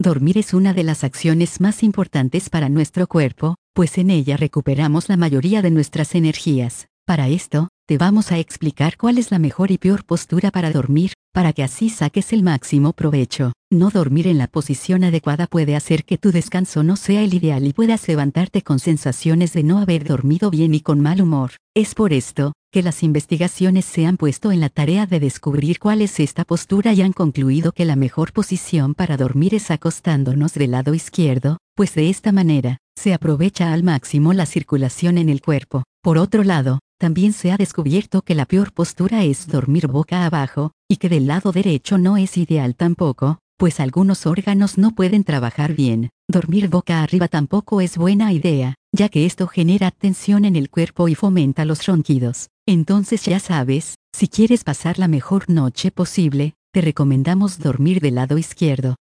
Dormir es una de las acciones más importantes para nuestro cuerpo, pues en ella recuperamos la mayoría de nuestras energías. Para esto, te vamos a explicar cuál es la mejor y peor postura para dormir, para que así saques el máximo provecho. No dormir en la posición adecuada puede hacer que tu descanso no sea el ideal y puedas levantarte con sensaciones de no haber dormido bien y con mal humor. Es por esto, que las investigaciones se han puesto en la tarea de descubrir cuál es esta postura y han concluido que la mejor posición para dormir es acostándonos del lado izquierdo, pues de esta manera, se aprovecha al máximo la circulación en el cuerpo. Por otro lado, también se ha descubierto que la peor postura es dormir boca abajo, y que del lado derecho no es ideal tampoco, pues algunos órganos no pueden trabajar bien. Dormir boca arriba tampoco es buena idea, ya que esto genera tensión en el cuerpo y fomenta los ronquidos. Entonces ya sabes, si quieres pasar la mejor noche posible, te recomendamos dormir del lado izquierdo.